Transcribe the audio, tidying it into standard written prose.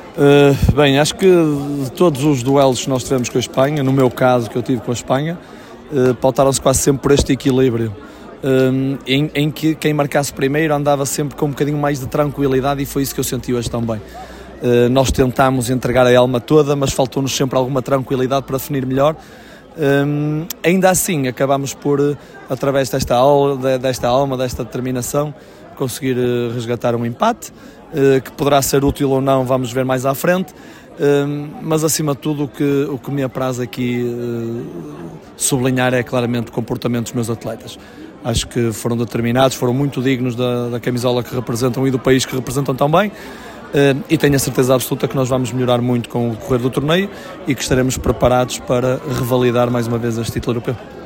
Bem, acho que de todos os duelos que nós tivemos com a Espanha, no meu caso que eu tive com a Espanha, pautaram-se quase sempre por este equilíbrio, em que quem marcasse primeiro andava sempre com um bocadinho mais de tranquilidade, e foi isso que eu senti hoje também. Nós tentámos entregar a alma toda, mas faltou-nos sempre alguma tranquilidade para definir melhor. Ainda assim acabámos por, através desta alma, desta determinação, conseguir resgatar um empate, que poderá ser útil ou não, vamos ver mais à frente, mas acima de tudo o que me apraz aqui sublinhar é claramente o comportamento dos meus atletas. Acho que foram determinados, foram muito dignos da camisola que representam e do país que representam também. E tenho a certeza absoluta que nós vamos melhorar muito com o decorrer do torneio e que estaremos preparados para revalidar mais uma vez este título europeu.